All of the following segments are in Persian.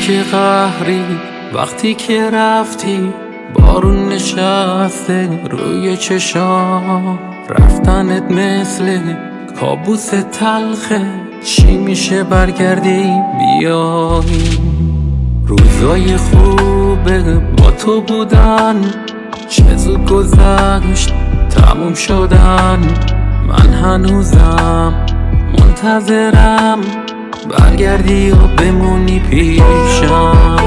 که قهری وقتی که رفتی، بارون نشسته روی چشام، رفتنت مثل کابوس تلخه. چی میشه برگردی بیایی؟ روزای خوبه با تو بودن چه زود گذشت تموم شدن. من هنوزم منتظرم برگردی و بمونی پیشم.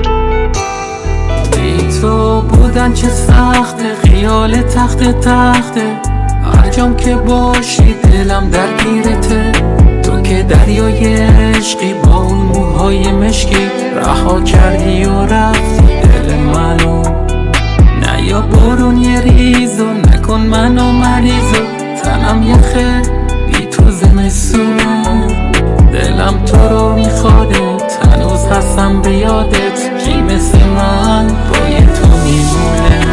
بی تو بودن چه سخته، خیال تخته هر جام که باشی دلم درگیرته. تو که دریای عشقی با اون موهای مشکی، رها کردی و رفتی دل منو. نه یا برون یه ریزو نکن منو مریضو، تنم یخه بی تو زمستون. دلم تو رو میخواده، هنوز هستم به یادت. کی مثل من با تو میمونه؟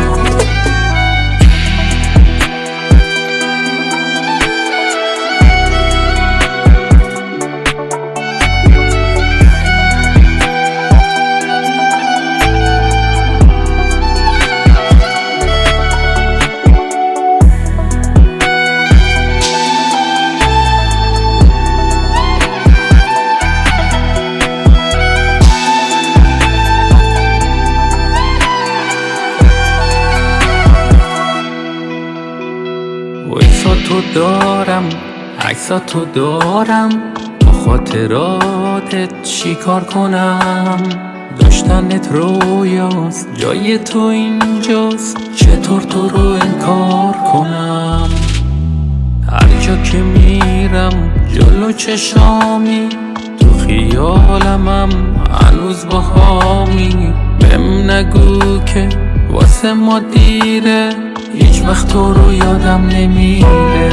تو دارم، عکساتو دارم، با خاطراتت چی کار کنم؟ داشتنت رویاست، جای تو اینجاست، چطور تو رو انکار کنم؟ هر جا که میرم جلو چشامی، تو خیالمم هنوز با هامی. بهم نگو که واسه ما دیره، هیچ وقت تو رو یادم نمیره.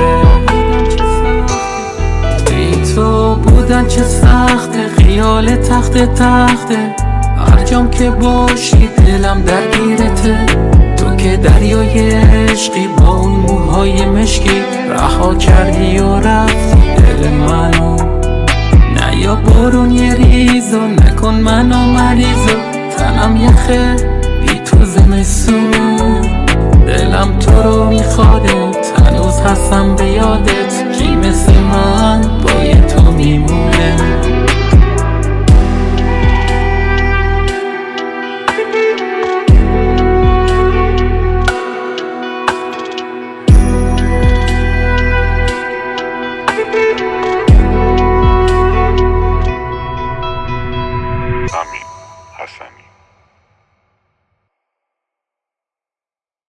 بی تو بودن چه سخته، خیال تخته هر جام که باشی دلم درگیرته. تو که دریای عشقی با اون موهای مشکی، رها کردی و رفتی دل منو. نه یا برون یه ریزو نکن منو مریضو، تنم یخه بی تو زمستون. دلم تو رو میخواده، هنوز هستم به یادت. کی مثل من با تو میمونه؟ Amin.